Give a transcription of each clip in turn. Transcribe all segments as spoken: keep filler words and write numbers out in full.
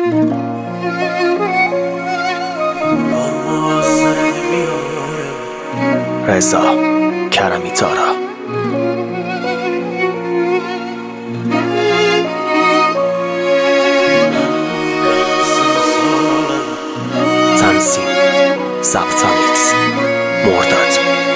رضا کرمی تارا تنظیم ضبط میکس مرداد.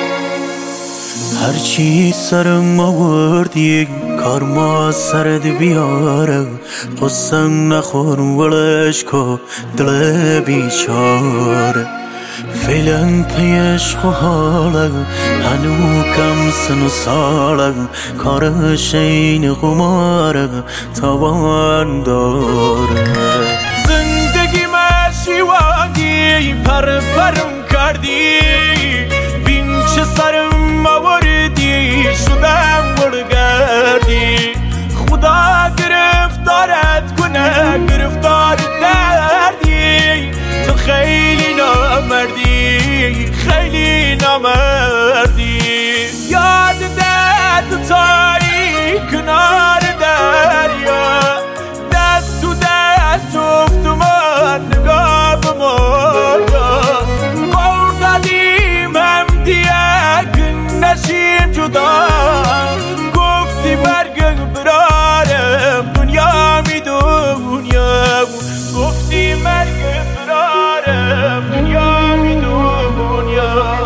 هرچی سرم آوردی کار ما سرد بیاره، قصن نخور ولش کو دل بیچاره. فعلا پی عشق و حاله هنو کم سن و ساله، کارش این قماره تاوان داره. زندگی مشیوانی پر پرم کردی، بین چه سرم آوردی شدم برگردی. خدا گرفتارت کنه گرفتار دردی، تو خیلی نامردی خیلی نامردی. یاد داد تایی کنار دریا، دست تو دست جفت من نگاه به مایا. قول دادیم هم دیگه نشیم جدا، گفتی برگه برارم دنیا می دنیا، گفتی مرگ برارم دنیا می دنیا.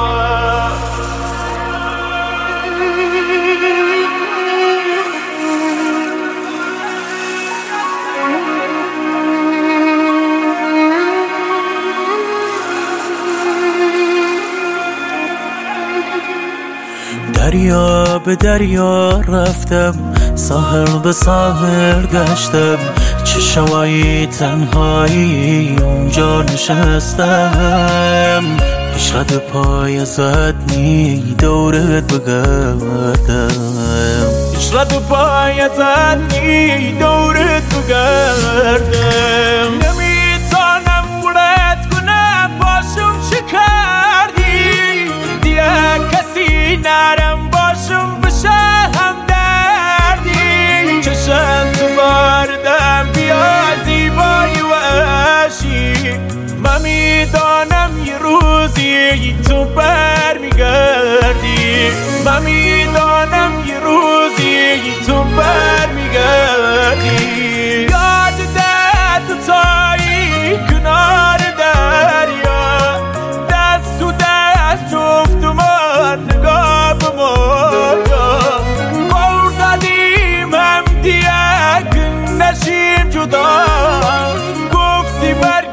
دریا به دریا رفتم، ساحل به ساحل گشتم، چه شوایی تنهایی اونجا نشستم. عشقت پای زدنی دورت بگردم، عشقت پای زدنی دورت بگردم. نمیتونم ولت کنم باشم چه کردی، دیگه کسی نرم باشم بشه هم دردی. چشم تو باردم بیا زیبایی و عشی، من میدانم یه روزی تو بر میگردی، من میدانم یه روزی تو بر میگردی. یاد داد تایی کنار دریا، دست تو دست جفت من نگاه به مایا. قول دادیم هم دیگه نشیم جدا، گفتی بر